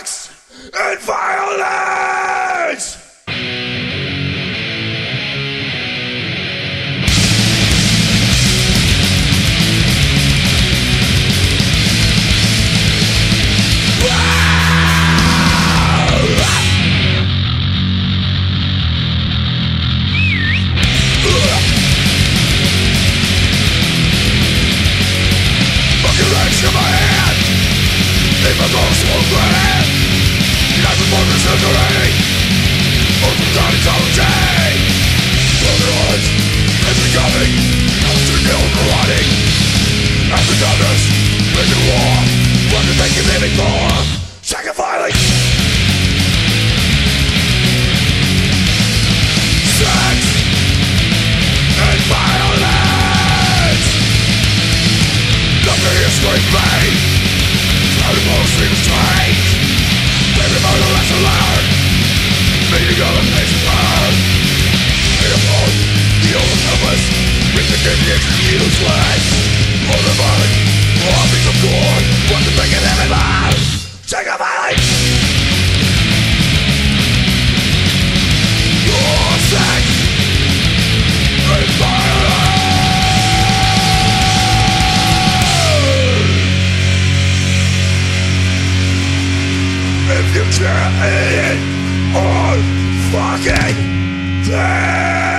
sex and violence. Even though smoke red, life is more than surgery. Open down ecology. Brotherhood is becoming after nil rotting. After darkness, making war. What did they keep living for? Sacrificing sex and violence. Nothing is going me. Animals seem strange. Baby murder less allowed. Meaning of a place of power. Made of hope, the old helpless. With the game useless. All the violent, all beats of gore. Want to make it heaven loud. Take a violence. Your sex and violence. If you can't eat it all fucking thing.